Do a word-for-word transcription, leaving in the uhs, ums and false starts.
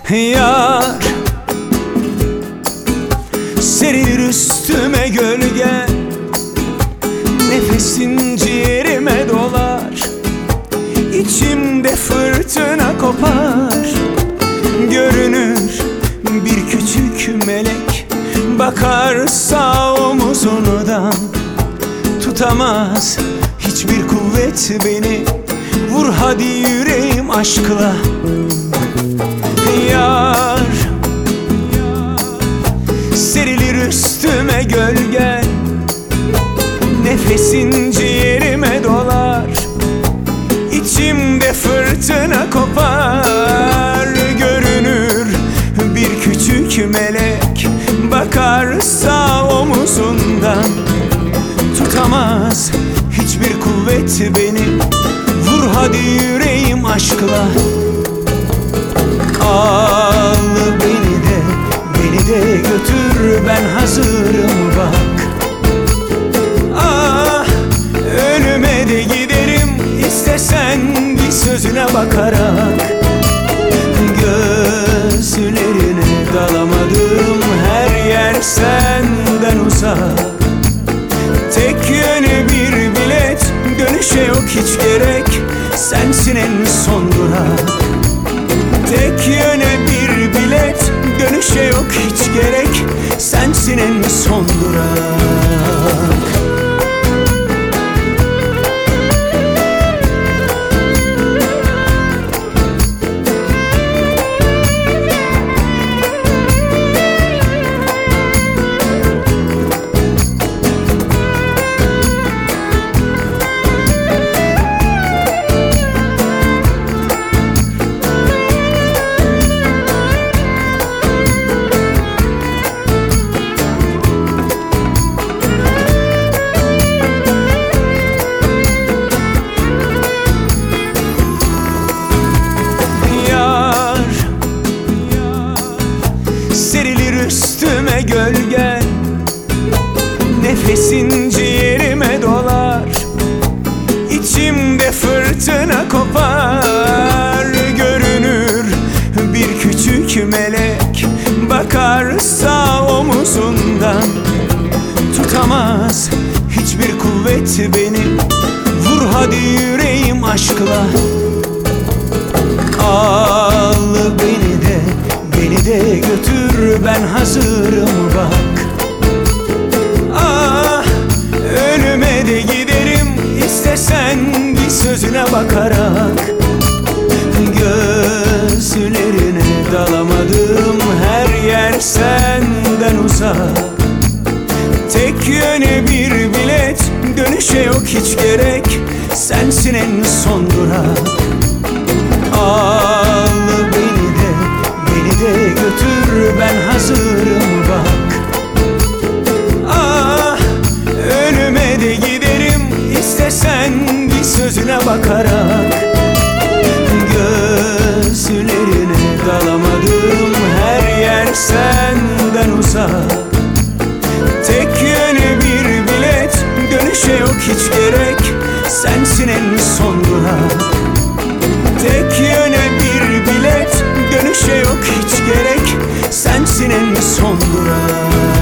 Yar, serilir üstüme gölge, nefesin ciğerime dolar, İçimde fırtına kopar. Görünür bir küçük melek, bakar sağ omuzundan. Tutamaz hiçbir kuvvet beni, vur hadi yüreğim aşkla. Yar, serilir üstüme gölge, nefesin ciğerime dolar, İçimde fırtına kopar. Görünür bir küçük melek, bakar sağ omuzundan. Tutamaz hiçbir kuvvet beni, vur hadi yüreğim aşkla. Al beni de, beni de götür, ben hazırım bak. Ah, ölüme de giderim, istesen bir sözüne bakarak. Gözlerine dalamadım, her yer senden uzak. Tek yönü bir bilet, dönüşe yok hiç gerek, sensin en son durak. Tek yöne bir bilet, dönüşe yok hiç gerek, sensin en son durak. Serilir üstüme gölge, nefesin ciğerime dolar, İçimde fırtına kopar. Görünür bir küçük melek, bakar sağ omuzundan. Tutamaz hiçbir kuvvet beni, vur hadi yüreğim aşkla. Al beni de, beni de götür, ben hazırım bak. Ah, ölüme de giderim, istesen bir sözüne bakarak. Gözlerine dalamadım, her yer senden uzak. Tek yöne bir bilet, dönüşe yok hiç gerek, sensin en son durak. Al beni de, beni de götür, ben hazırım bak. Ah, ölüme de giderim, istesen bir sözüne bakarak. Gözlerine dalamadım, her yer senden uzak. Tek yöne bir bilet, dönüşe yok hiç gerek, sensin en son durak. Tek yöne bir bilet, dönüşe yok hiç gerek, sensin en son durak.